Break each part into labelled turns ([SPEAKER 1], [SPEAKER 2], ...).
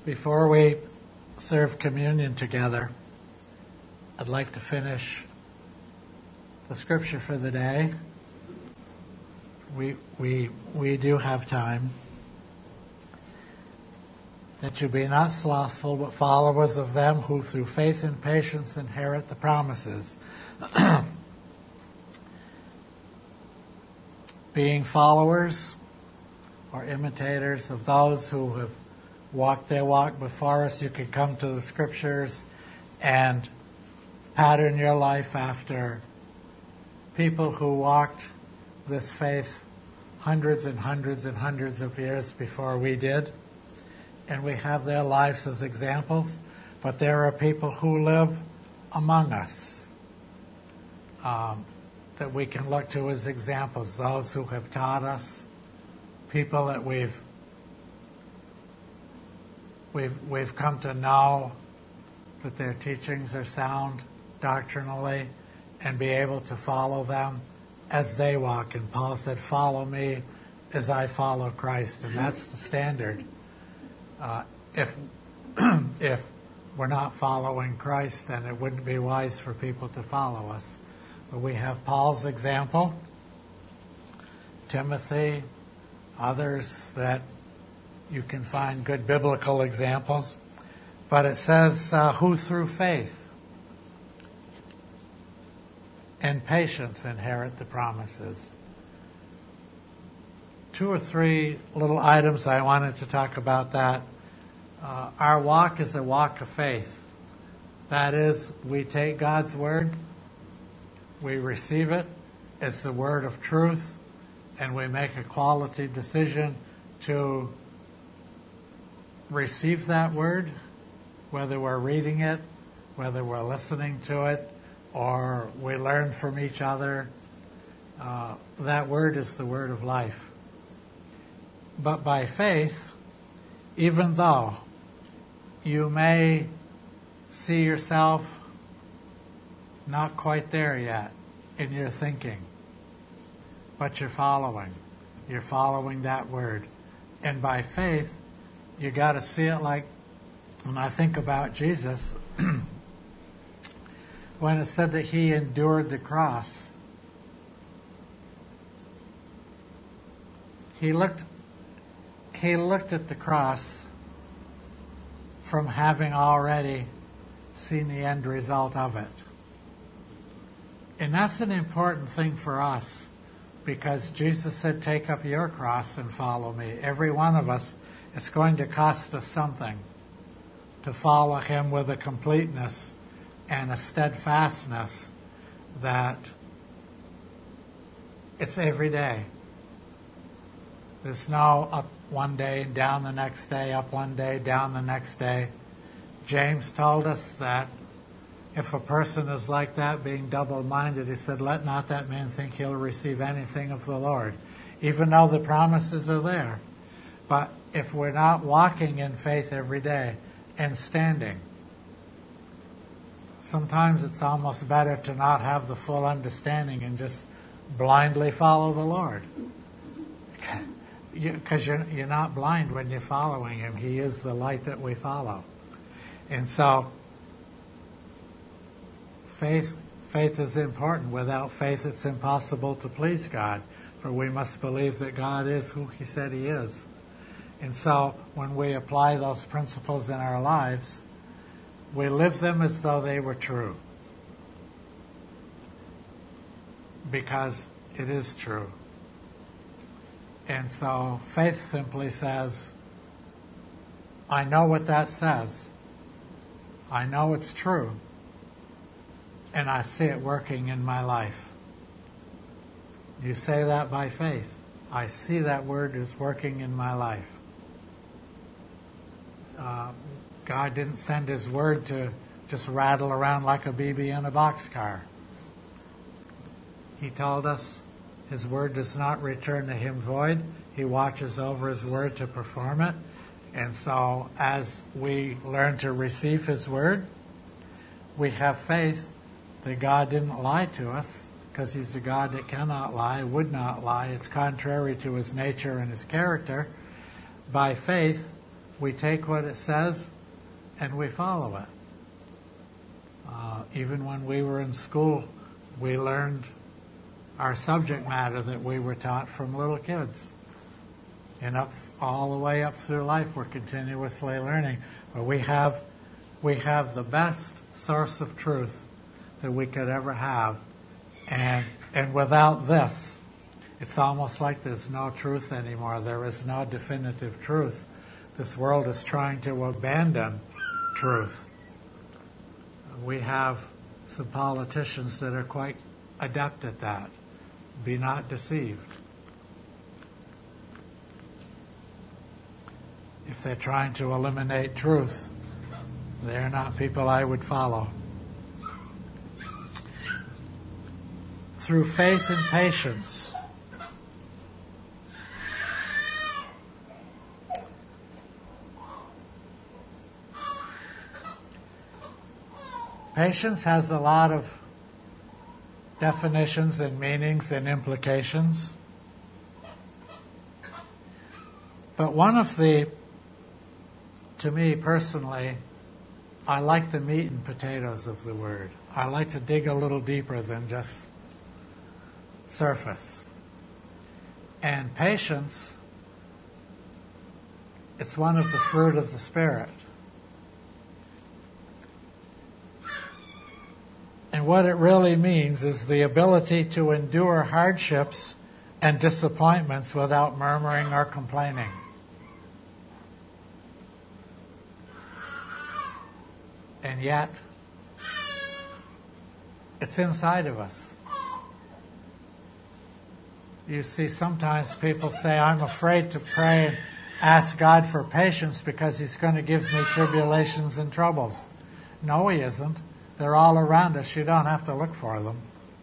[SPEAKER 1] Before we serve communion together, I'd like to finish the scripture for the day. We do have time. That you be not slothful, but followers of them who through faith and patience inherit the promises. Being followers or imitators of those who have walked their walk before us, you can come to the scriptures and pattern your life after people who walked this faith hundreds and hundreds and hundreds of years before we did. And we have their lives as examples, but there are people who live among us that we can look to as examples, those who have taught us, people that we've come to know that their teachings are sound doctrinally and be able to follow them as they walk. And Paul said, follow me as I follow Christ. And that's the standard. If we're not following Christ, then it wouldn't be wise for people to follow us. But we have Paul's example, Timothy, others that you can find good biblical examples. But it says, who through faith and patience inherit the promises. 2 or 3 little items I wanted to talk about that. Our walk is a walk of faith. That is, we take God's word, we receive it as the word of truth, and we make a quality decision to receive that word, whether we're reading it, whether we're listening to it, or we learn from each other. That word is the word of life. But by faith, even though you may see yourself not quite there yet in your thinking, but you're following that word. And by faith, you got to see it like, when I think about Jesus, when it said that he endured the cross, he looked at the cross from having already seen the end result of it. And that's an important thing for us, because Jesus said, take up your cross and follow me. Every one of us, it's going to cost us something to follow him with a completeness and a steadfastness that it's every day. There's no up one day, down the next day, up one day, down the next day. James told us that if a person is like that, being double-minded, he said, let not that man think he'll receive anything of the Lord, even though the promises are there. But if we're not walking in faith every day and standing, sometimes it's almost better to not have the full understanding and just blindly follow the Lord. Because you're not blind when you're following him. He is the light that we follow. And so faith is important. Without faith, it's impossible to please God, for we must believe that God is who he said he is. And so when we apply those principles in our lives, we live them as though they were true, because it is true. And so faith simply says, I know what that says. I know it's true. And I see it working in my life. You say that by faith. I see that word is working in my life. God didn't send his word to just rattle around like a BB in a boxcar. He told us his word does not return to him void. He watches over his word to perform it. And so as we learn to receive his word, we have faith that God didn't lie to us, because he's a God that cannot lie, would not lie. It's contrary to his nature and his character. By faith, we take what it says and we follow it. Even when we were in school, we learned our subject matter that we were taught from little kids. And all the way up through life, we're continuously learning. But we have the best source of truth that we could ever have. And without this, it's almost like there's no truth anymore. There is no definitive truth. This world is trying to abandon truth. We have some politicians that are quite adept at that. Be not deceived. If they're trying to eliminate truth, they're not people I would follow. Through faith and patience, patience has a lot of definitions and meanings and implications. But one of the, to me personally, I like the meat and potatoes of the word. I like to dig a little deeper than just surface. And patience, it's one of the fruit of the Spirit. And what it really means is the ability to endure hardships and disappointments without murmuring or complaining. And yet, it's inside of us. You see, sometimes people say, I'm afraid to pray and ask God for patience because He's going to give me tribulations and troubles. No, He isn't. They're all around us. You don't have to look for them.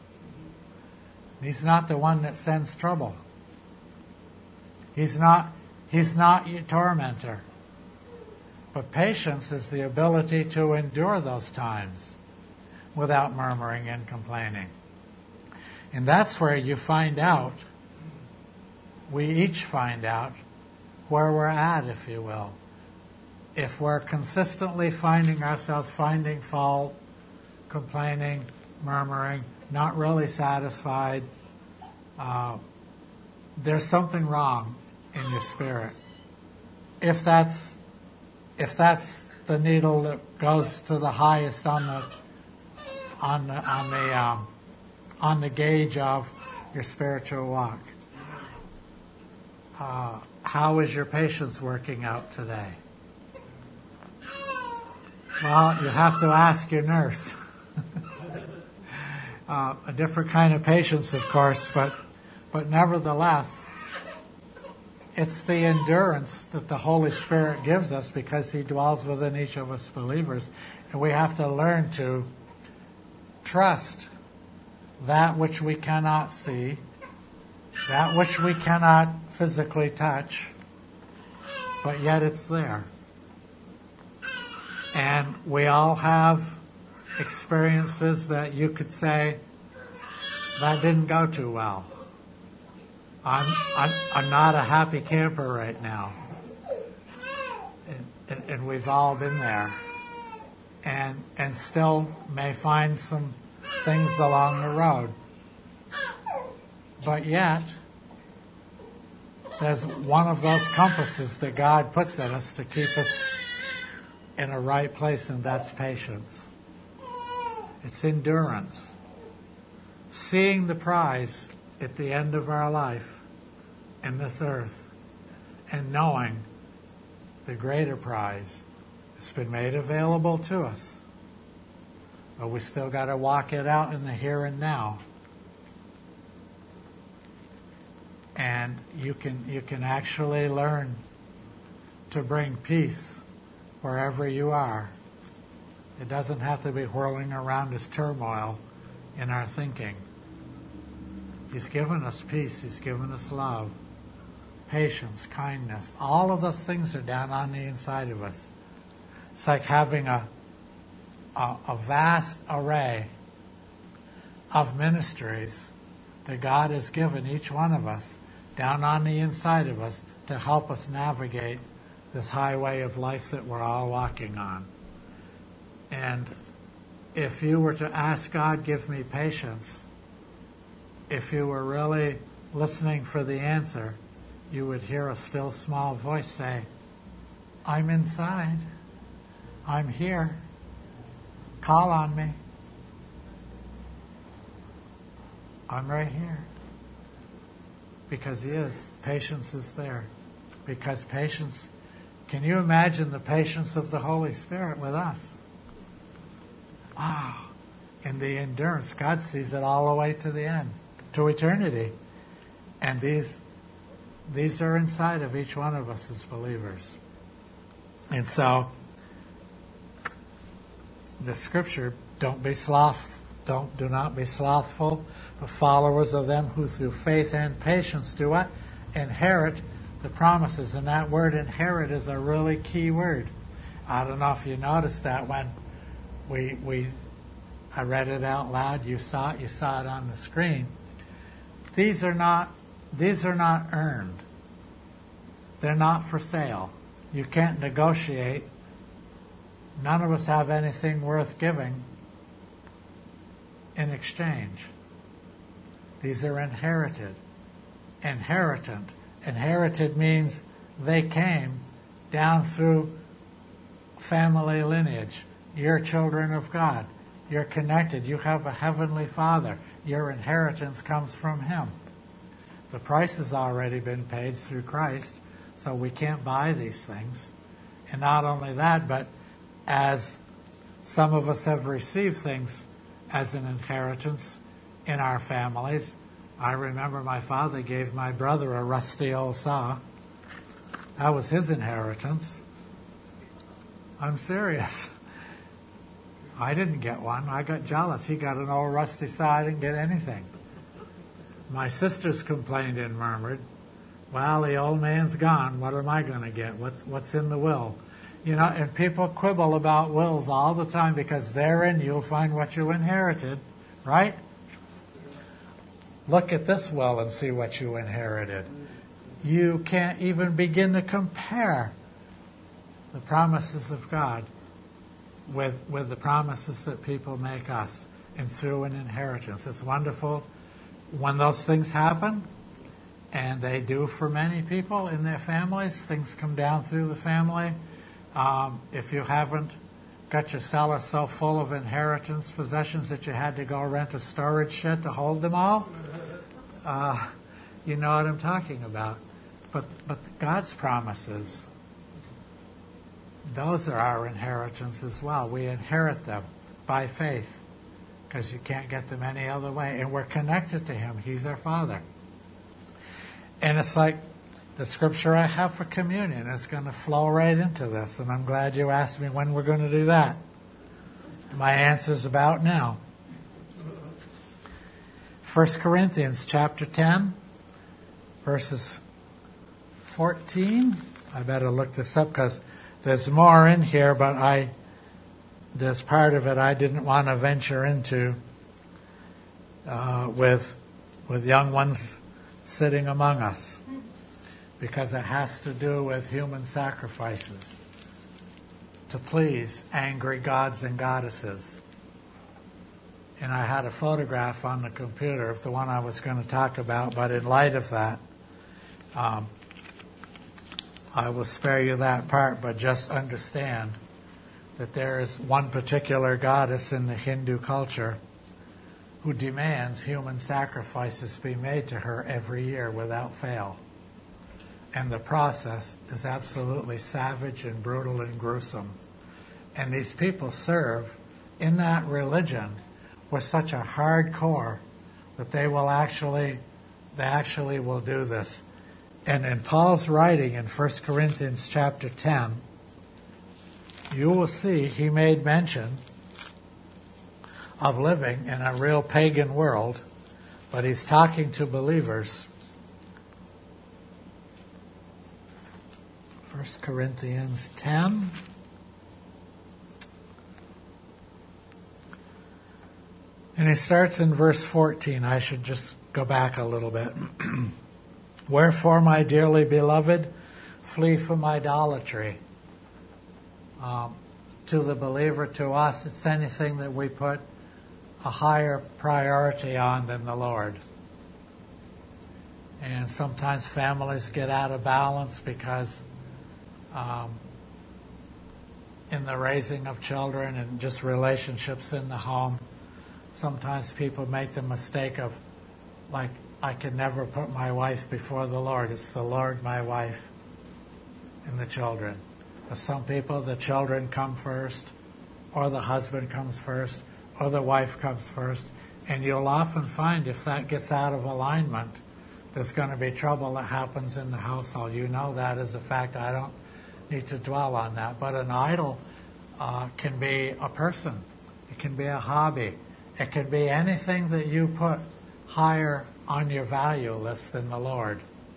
[SPEAKER 1] He's not the one that sends trouble. He's not your tormentor. But patience is the ability to endure those times without murmuring and complaining. And that's where you find out, we each find out where we're at, if you will. If we're consistently finding ourselves finding fault, complaining, murmuring, not really satisfied, there's something wrong in your spirit. If that's the needle that goes to the highest on the gauge of your spiritual walk. How is your patience working out today? Well, you have to ask your nurse. A different kind of patience, of course, but nevertheless, it's the endurance that the Holy Spirit gives us because He dwells within each of us believers. And we have to learn to trust that which we cannot see, that which we cannot physically touch, but yet it's there. And we all have experiences that you could say, that didn't go too well. I'm not a happy camper right now. And we've all been there. And still may find some things along the road. But yet, there's one of those compasses that God puts in us to keep us in a right place, and that's patience. It's endurance. Seeing the prize at the end of our life in this earth and knowing the greater prize has been made available to us. But we still got to walk it out in the here and now. And you can actually learn to bring peace wherever you are. It doesn't have to be whirling around as turmoil in our thinking. He's given us peace. He's given us love, patience, kindness. All of those things are down on the inside of us. It's like having a vast array of ministries that God has given each one of us down on the inside of us to help us navigate this highway of life that we're all walking on. And if you were to ask God, give me patience, if you were really listening for the answer, you would hear a still small voice say, I'm inside. I'm here. Call on me. I'm right here. Because He is. Patience is there. Because patience, can you imagine the patience of the Holy Spirit with us? Wow. And the endurance, God sees it all the way to the end, to eternity. And these are inside of each one of us as believers. And so, the scripture, do not be slothful, but followers of them who through faith and patience do what? Inherit the promises. And that word inherit is a really key word. I don't know if you noticed that when I read it out loud, you saw it on the screen. These are not earned. They're not for sale. You can't negotiate. None of us have anything worth giving in exchange. These are inherited. Inheritant. Inherited means they came down through family lineage. You're children of God. You're connected. You have a heavenly Father. Your inheritance comes from Him. The price has already been paid through Christ, so we can't buy these things. And not only that, but as some of us have received things as an inheritance in our families. I remember my father gave my brother a rusty old saw. That was his inheritance. I'm serious. I didn't get one. I got jealous. He got an old rusty saw. I didn't get anything. My sisters complained and murmured, well, the old man's gone. What am I going to get? What's in the will? You know, and people quibble about wills all the time because therein you'll find what you inherited, right? Look at this will and see what you inherited. You can't even begin to compare the promises of God with the promises that people make us and through an inheritance. It's wonderful when those things happen, and they do for many people in their families. Things come down through the family. If you haven't got your cellar so full of inheritance possessions that you had to go rent a storage shed to hold them all, you know what I'm talking about. But God's promises, those are our inheritance as well. We inherit them by faith because you can't get them any other way. And we're connected to Him. He's our Father. And it's like the scripture I have for communion is going to flow right into this. And I'm glad you asked me when we're going to do that. My answer's about now. 1 Corinthians chapter 10, verses 14. I better look this up because there's more in here, but there's part of it I didn't want to venture into with young ones sitting among us, because it has to do with human sacrifices to please angry gods and goddesses. And I had a photograph on the computer of the one I was going to talk about, but in light of that, I will spare you that part, but just understand that there is one particular goddess in the Hindu culture who demands human sacrifices be made to her every year without fail. And the process is absolutely savage and brutal and gruesome. And these people serve in that religion with such a hardcore that they actually will do this. And in Paul's writing in 1 Corinthians chapter 10, you will see he made mention of living in a real pagan world, but he's talking to believers. 1 Corinthians 10. And he starts in verse 14. I should just go back a little bit. Wherefore, my dearly beloved, flee from idolatry. To the believer, to us, it's anything that we put a higher priority on than the Lord. And sometimes families get out of balance because in the raising of children and just relationships in the home, sometimes people make the mistake of, like, I can never put my wife before the Lord. It's the Lord, my wife, and the children. For some people, the children come first, or the husband comes first, or the wife comes first. And you'll often find if that gets out of alignment, there's going to be trouble that happens in the household. You know that as a fact. I don't need to dwell on that. But an idol can be a person. It can be a hobby. It can be anything that you put higher on your value list than the Lord.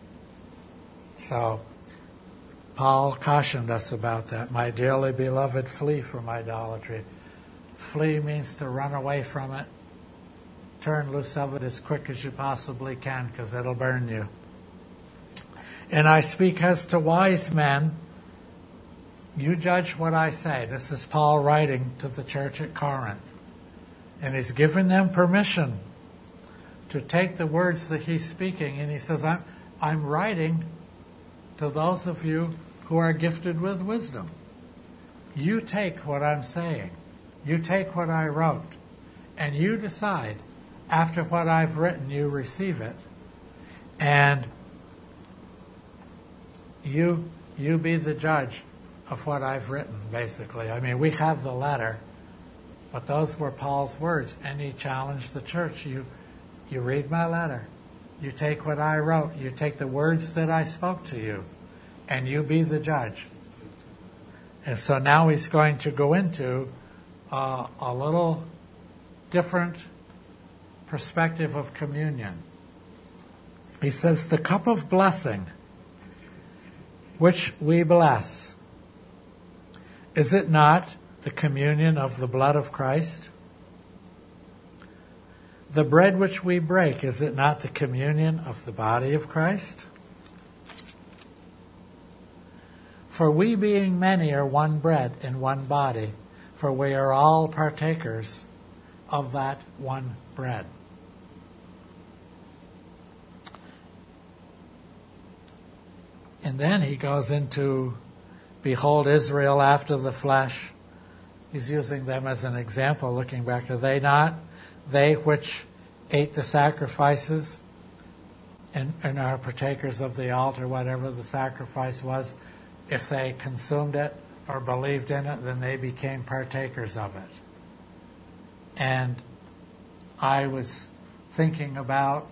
[SPEAKER 1] So Paul cautioned us about that. My dearly beloved, flee from idolatry. Flee means to run away from it. Turn loose of it as quick as you possibly can, because it'll burn you. And I speak as to wise men. You judge what I say. This is Paul writing to the church at Corinth. And he's given them permission to take the words that he's speaking. And he says, I'm writing to those of you who are gifted with wisdom. You take what I'm saying. You take what I wrote. And you decide, after what I've written, you receive it. And you be the judge of what I've written, basically. I mean, we have the letter, but those were Paul's words. And he challenged the church. You read my letter. You take what I wrote. You take the words that I spoke to you. And you be the judge. And so now he's going to go into a little different perspective of communion. He says, the cup of blessing, which we bless, is it not the communion of the blood of Christ? The bread which we break, is it not the communion of the body of Christ? For we being many are one bread and one body, for we are all partakers of that one bread. And then he goes into, behold Israel after the flesh. He's using them as an example, looking back. Are they not they which ate the sacrifices and are partakers of the altar, whatever the sacrifice was? If they consumed it or believed in it, then they became partakers of it. And I was thinking about,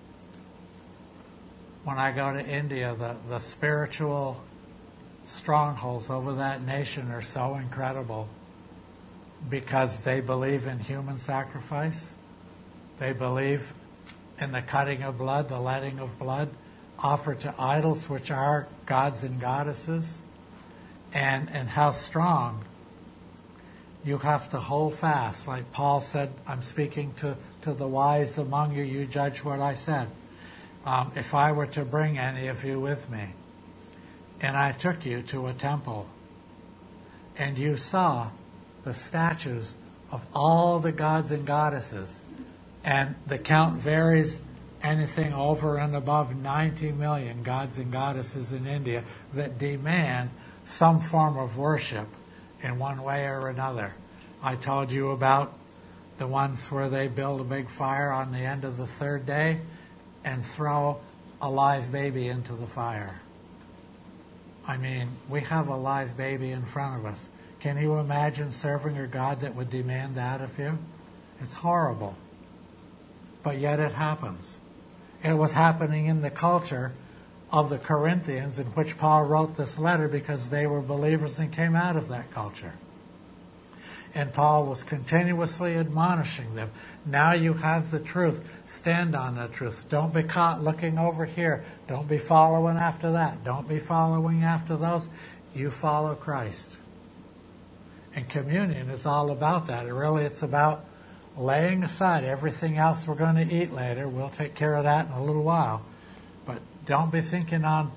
[SPEAKER 1] when I go to India, the spiritual strongholds over that nation are so incredible because they believe in human sacrifice. They believe in the cutting of blood, the letting of blood offered to idols, which are gods and goddesses, and how strong you have to hold fast. Like Paul said, I'm speaking to the wise among you, you judge what I said. If I were to bring any of you with me, and I took you to a temple, and you saw the statues of all the gods and goddesses, and the count varies, anything over and above 90 million gods and goddesses in India that demand some form of worship in one way or another. I told you about the ones where they build a big fire on the end of the third day and throw a live baby into the fire. I mean, we have a live baby in front of us. Can you imagine serving a God that would demand that of you? It's horrible. But yet it happens. It was happening in the culture of the Corinthians, in which Paul wrote this letter, because they were believers and came out of that culture. And Paul was continuously admonishing them. Now you have the truth. Stand on the truth. Don't be caught looking over here. Don't be following after that. Don't be following after those. You follow Christ. And communion is all about that. It's about laying aside everything else we're going to eat later. We'll take care of that in a little while. But don't be thinking on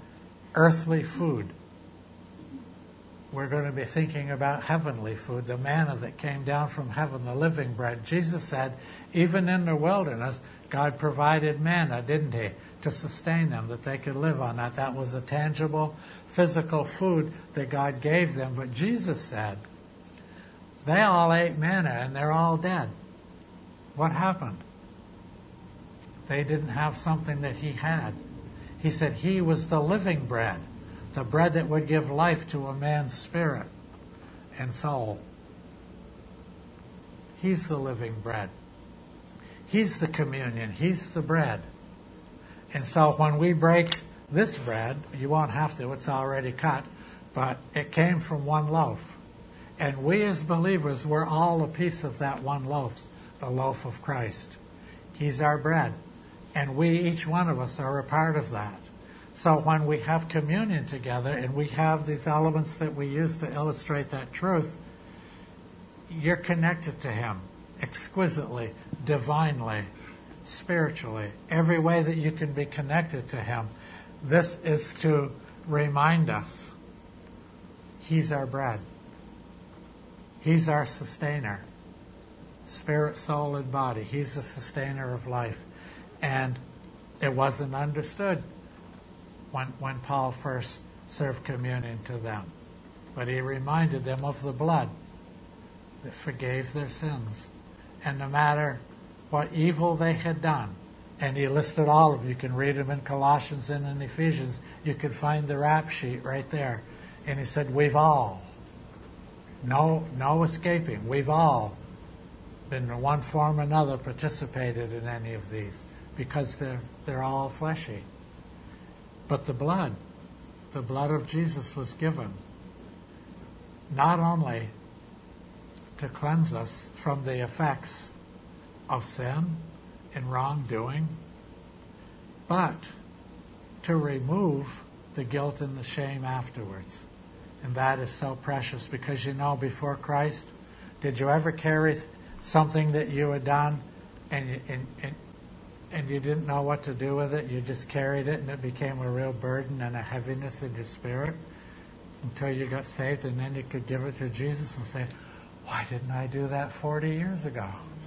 [SPEAKER 1] earthly food. We're going to be thinking about heavenly food, the manna that came down from heaven, the living bread. Jesus said, even in the wilderness, God provided manna, didn't he, to sustain them, that they could live on that. That was a tangible, physical food that God gave them. But Jesus said, they all ate manna and they're all dead. What happened? They didn't have something that he had. He said he was the living bread, the bread that would give life to a man's spirit and soul. He's the living bread. He's the communion. He's the bread. And so when we break this bread, you won't have to, it's already cut, but it came from one loaf. And we as believers, we're all a piece of that one loaf, the loaf of Christ. He's our bread. And we, each one of us, are a part of that. So when we have communion together and we have these elements that we use to illustrate that truth, you're connected to him exquisitely, divinely, spiritually, every way that you can be connected to him. This is to remind us he's our bread. He's our sustainer, spirit, soul, and body. He's the sustainer of life. And it wasn't understood when Paul first served communion to them. But he reminded them of the blood that forgave their sins. And no matter what evil they had done, and he listed all of them. You can read them in Colossians and in Ephesians. You can find the rap sheet right there. And he said, we've all, no escaping, we've all been in one form or another participated in any of these, because they're all fleshy. But the blood of Jesus was given not only to cleanse us from the effects of sin and wrongdoing, but to remove the guilt and the shame afterwards. And that is so precious, because before Christ, did you ever carry something that you had done and you didn't know what to do with it? You just carried it and it became a real burden and a heaviness in your spirit until you got saved, and then you could give it to Jesus and say, why didn't I do that 40 years ago?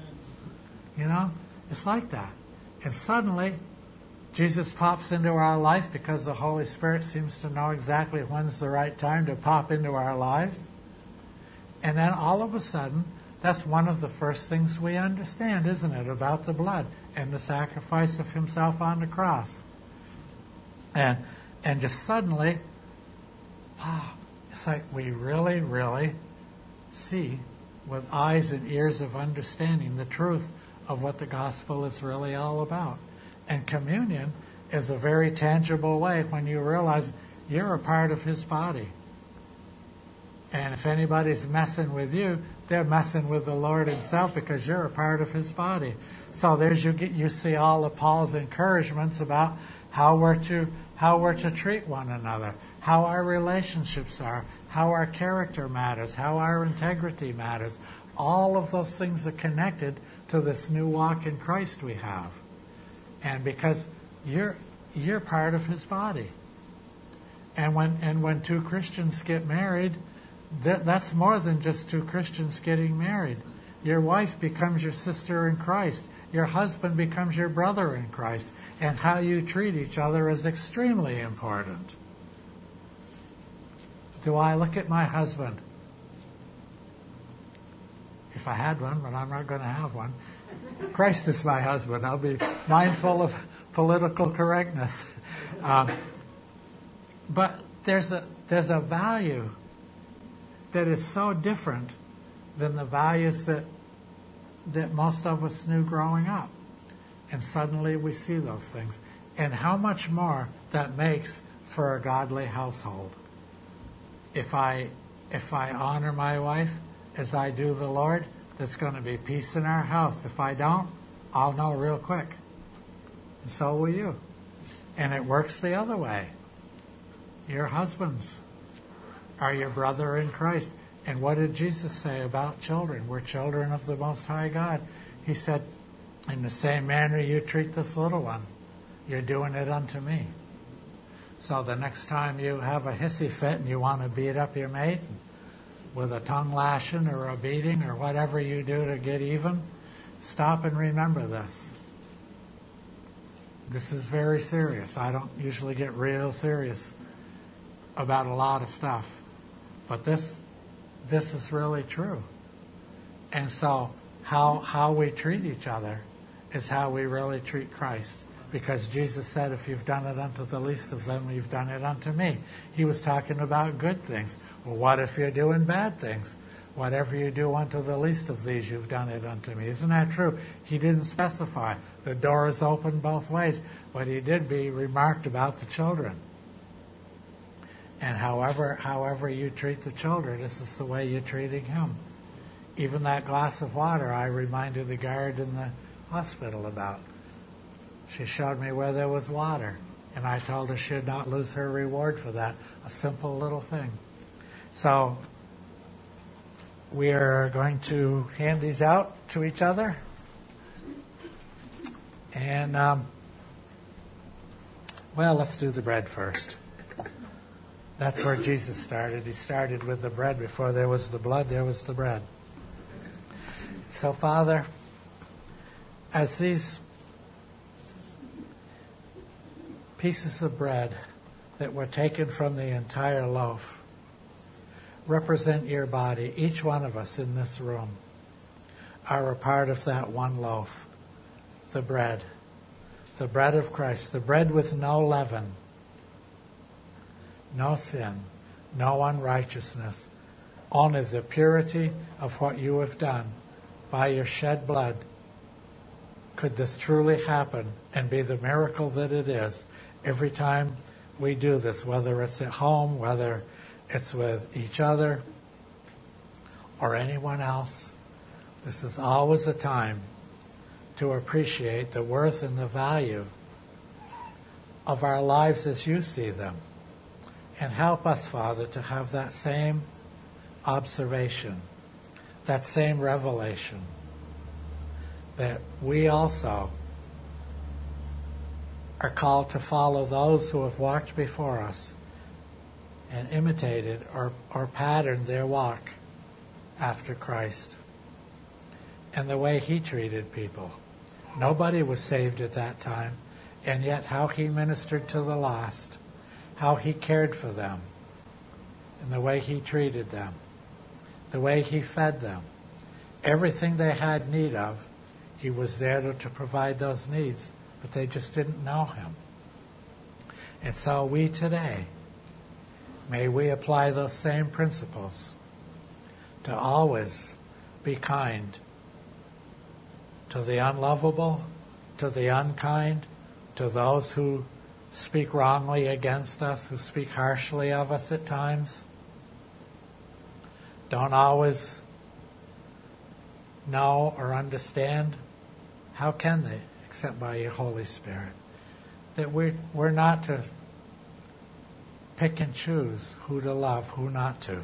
[SPEAKER 1] It's like that. And suddenly, Jesus pops into our life because the Holy Spirit seems to know exactly when's the right time to pop into our lives. And then all of a sudden, that's one of the first things we understand, isn't it, about the blood and the sacrifice of himself on the cross. And just suddenly, wow, it's like we really, really see with eyes and ears of understanding the truth of what the gospel is really all about. And communion is a very tangible way when you realize you're a part of his body. And if anybody's messing with you, they're messing with the Lord himself, because you're a part of his body. So you see all of Paul's encouragements about how we're to treat one another, how our relationships are, how our character matters, how our integrity matters. All of those things are connected to this new walk in Christ we have. And because you're part of his body. And when two Christians get married, that's more than just two Christians getting married. Your wife becomes your sister in Christ. Your husband becomes your brother in Christ. And how you treat each other is extremely important. Do I look at my husband? If I had one, but I'm not going to have one. Christ is my husband. I'll be mindful of political correctness. But there's a value that is so different than the values that most of us knew growing up. And suddenly we see those things. And how much more that makes for a godly household. If I honor my wife as I do the Lord, there's going to be peace in our house. If I don't, I'll know real quick. And so will you. And it works the other way. Your husbands are your brother in Christ. And what did Jesus say about children? We're children of the Most High God. He said, in the same manner you treat this little one, you're doing it unto me. So the next time you have a hissy fit and you want to beat up your mate with a tongue lashing or a beating or whatever you do to get even, stop and remember this. This is very serious. I don't usually get real serious about a lot of stuff. But this is really true. And so how we treat each other is how we really treat Christ. Because Jesus said, if you've done it unto the least of them, you've done it unto me. He was talking about good things. Well, what if you're doing bad things? Whatever you do unto the least of these, you've done it unto me. Isn't that true? He didn't specify. The door is open both ways. But he did be remarked about the children. And however you treat the children, this is the way you're treating him. Even that glass of water I reminded the guard in the hospital about. She showed me where there was water, and I told her she'd not lose her reward for that. A simple little thing. So we are going to hand these out to each other. And, let's do the bread first. That's where Jesus started. He started with the bread. Before there was the blood, there was the bread. So, Father, as these pieces of bread that were taken from the entire loaf represent your body, each one of us in this room are a part of that one loaf, the bread of Christ, the bread with no leaven, no sin, no unrighteousness, only the purity of what you have done by your shed blood. Could this truly happen and be the miracle that it is every time we do this, whether it's at home, whether it's with each other or anyone else? This is always a time to appreciate the worth and the value of our lives as you see them. And help us, Father, to have that same observation, that same revelation, that we also are called to follow those who have walked before us and imitated or patterned their walk after Christ and the way he treated people. Nobody was saved at that time, and yet how he ministered to the lost, how he cared for them, and the way he treated them, the way he fed them. Everything they had need of, he was there to provide those needs, but they just didn't know him. And so we today, may we apply those same principles to always be kind to the unlovable, to the unkind, to those who speak wrongly against us, who speak harshly of us at times. Don't always know or understand. How can they, except by your Holy Spirit? That we're not to pick and choose who to love, who not to.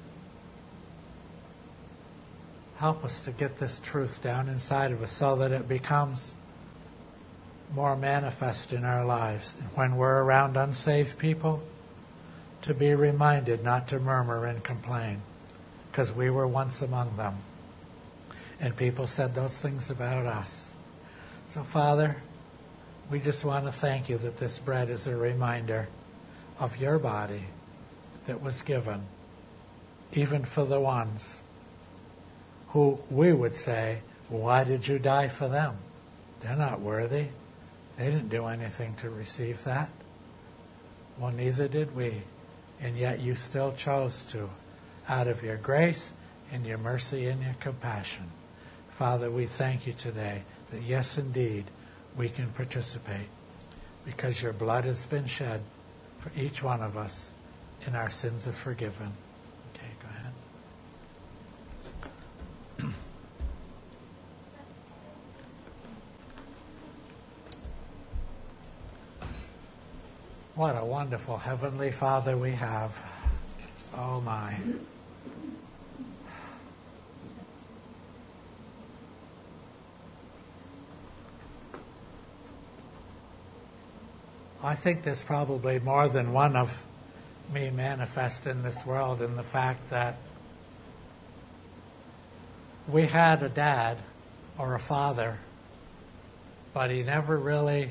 [SPEAKER 1] Help us to get this truth down inside of us so that it becomes more manifest in our lives. And when we're around unsaved people, to be reminded not to murmur and complain, because we were once among them. And people said those things about us. So, Father, we just want to thank you that this bread is a reminder of your body that was given, even for the ones who we would say, why did you die for them? They're not worthy. They didn't do anything to receive that. Well, neither did we. And yet you still chose to, out of your grace and your mercy and your compassion. Father, we thank you today that yes, indeed, we can participate because your blood has been shed for each one of us and our sins are forgiven. Okay, go ahead. What a wonderful Heavenly Father we have. Oh my. I think there's probably more than one of me manifest in this world in the fact that we had a dad or a father, but he never really,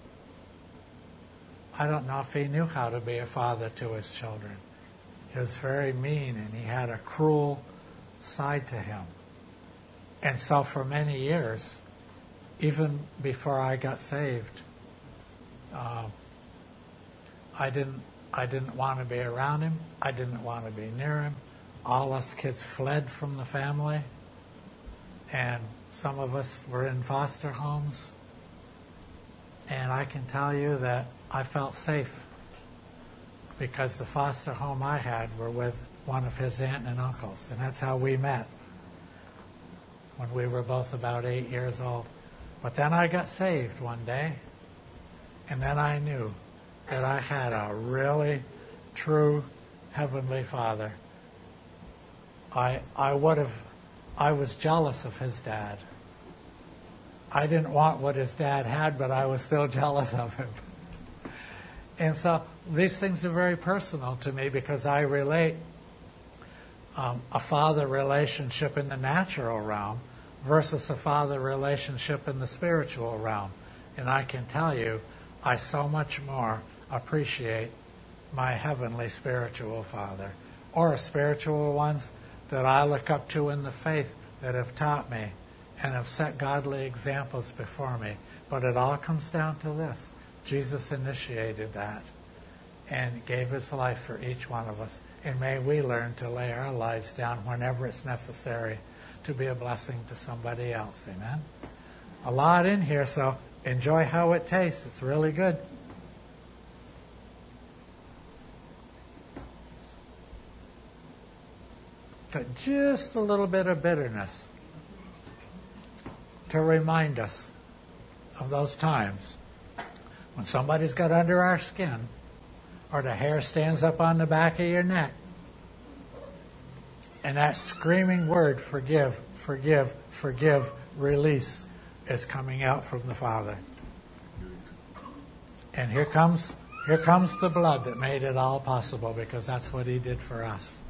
[SPEAKER 1] I don't know if he knew how to be a father to his children. He was very mean and he had a cruel side to him. And so for many years, even before I got saved, I didn't want to be around him. I didn't want to be near him. All us kids fled from the family. And some of us were in foster homes. And I can tell you that I felt safe because the foster home I had were with one of his aunt and uncles. And that's how we met when we were both about 8 years old. But then I got saved one day. And then I knew that I had a really true Heavenly Father. I was jealous of his dad. I didn't want what his dad had, but I was still jealous of him. And so these things are very personal to me because I relate a father relationship in the natural realm versus a father relationship in the spiritual realm. And I can tell you, I so much more appreciate my heavenly spiritual father, or spiritual ones that I look up to in the faith that have taught me and have set godly examples before me. But it all comes down to this. Jesus initiated that and gave his life for each one of us. And may we learn to lay our lives down whenever it's necessary to be a blessing to somebody else. Amen? A lot in here, so enjoy how it tastes. It's really good. Got just a little bit of bitterness to remind us of those times when somebody's got under our skin or the hair stands up on the back of your neck and that screaming word, forgive, forgive, forgive, release, is coming out from the Father. And here comes the blood that made it all possible, because that's what he did for us.